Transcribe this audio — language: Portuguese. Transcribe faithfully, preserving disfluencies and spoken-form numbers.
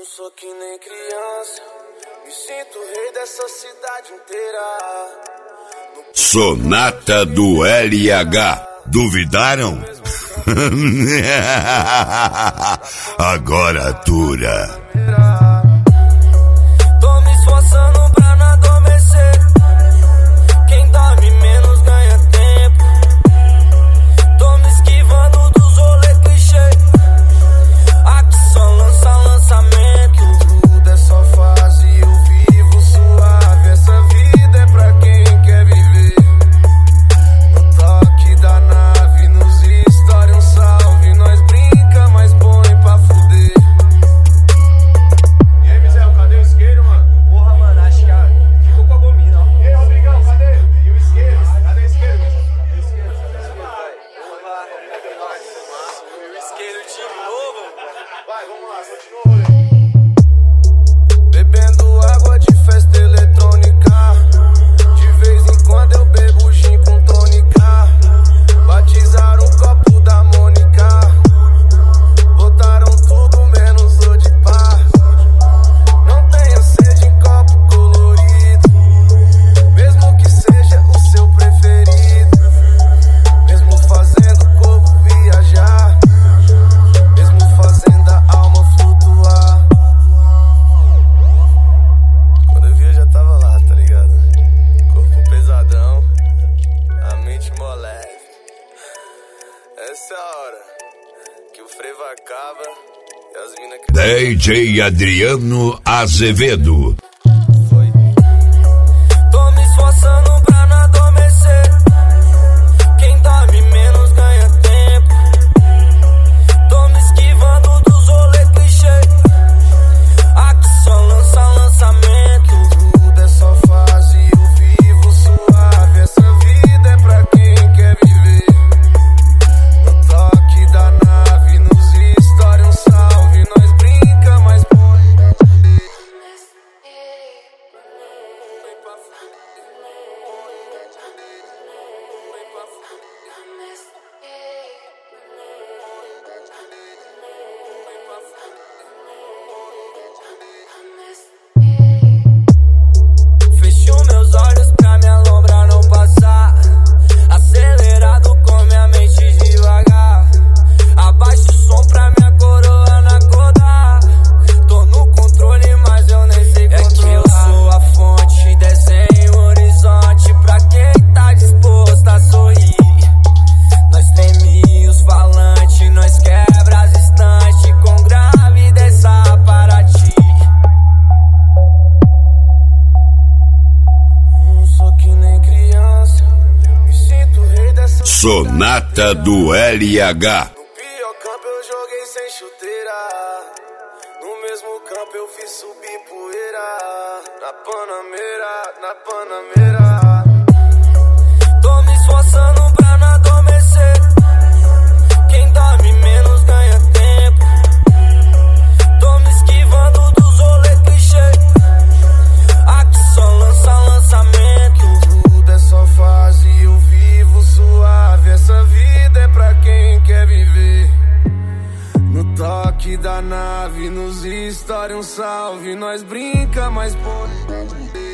sou que nem criança, me sinto rei dessa cidade inteira. Sonata do L H. Duvidaram? Agora atura. Tô me esforçando pra não adormecer. Quem dorme menos ganha tempo. Tô me esquivando dos rolê clichê. Aqui só lança lançamento. Tudo é só fase, eu vivo suave. Essa vida é pra quem quer viver. No toque da nave, nos stories um salve. Nós brinca, mas põe pra fuder. E aí, Mizel, cadê o isqueiro, mano? Porra, mano, acho que ficou com a gomina, ó. E aí, Rodrigão, cadê? E o isqueiro? Cadê o isqueiro, Mizel? Cadê o isqueiro? Cadê o isqueiro? O isqueiro de novo. Vai, vamos lá, continua o rolê. Bebendo água de festa eletrônica. De vez em quando eu bebo gin com tônica. Batizaram o copo da Mônica. Botaram tudo menos o de pá. Não tenho sede em copo colorido. Mesmo que seja o seu preferido. Mesmo fazendo o corpo viajar. Mesmo fazendo a alma flutuar. Quando eu vi eu já tava lá, tá ligado? Corpo pesadão, a mente moleve. Essa é a hora que o frevo acaba e as minas que... D J Adriano Azevedo. Foi. Tô me esforçando pra não adormecer. Quem dorme menos ganha tempo. Tô me esquivando dos rolê clichê. Aqui só lança lançamento. Tudo é só fase, eu vivo suave. Essa vida é pra quem quer viver. No toque da nave, nos stories um salve. Nós brinca, mas põe. Fecho meus olhos pra minha lombra não passar. Acelerado com minha mente devagar. Abaixa o som pra minha coroa não acordar. Tô no controle, mas eu nem sei controlar. É que eu sou a fonte, desenho o horizonte pra quem tá disposto a sorrir. Nós treme os falantes, nós quebra as estantes com grave dessa para ti. Não sou que nem criança, me sinto rei dessa Sonata do L H. No pior campo eu joguei sem chuteira. No mesmo campo eu fiz subir poeira. Na Panameira, na Panameira. Tô me esforçando pra não adormecer. Quem dorme menos ganha tempo. Tô me esquivando dos rolê clichê. Aqui só lança lançamento. Tudo é só fase, eu vivo suave. Essa vida é pra quem quer viver. No toque da nave, nos stories um salve. Nós brinca, mas põe.